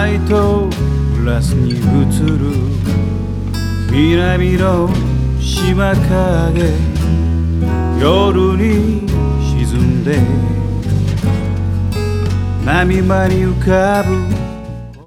ライトグラスに映る南の島影、夜に沈んで波間に浮かぶ